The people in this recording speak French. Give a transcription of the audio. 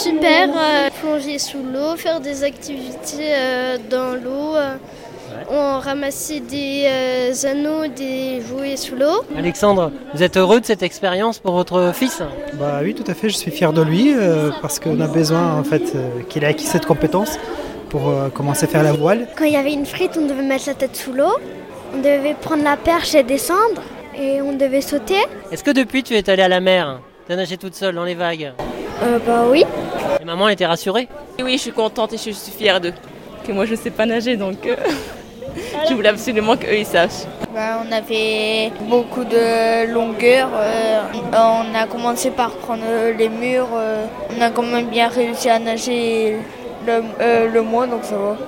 super, plonger sous l'eau, faire des activités dans l'eau. On ramassait des anneaux, des jouets sous l'eau. Alexandre, vous êtes heureux de cette expérience pour votre fils ? Bah oui, tout à fait, je suis fier de lui parce qu'on a besoin en fait qu'il ait acquis cette compétence pour commencer à faire la voile. Quand il y avait une frite, on devait mettre la tête sous l'eau, on devait prendre la perche et descendre et on devait sauter. Est-ce que depuis tu es allée à la mer ? Tu as nagé toute seule dans les vagues ? Bah oui. Et maman elle était rassurée ? Oui, je suis contente et je suis fière d'eux. Que moi je ne sais pas nager donc je voulais absolument qu'eux ils sachent. On avait beaucoup de longueur. On a commencé par prendre les murs. On a quand même bien réussi à nager le moins donc ça va.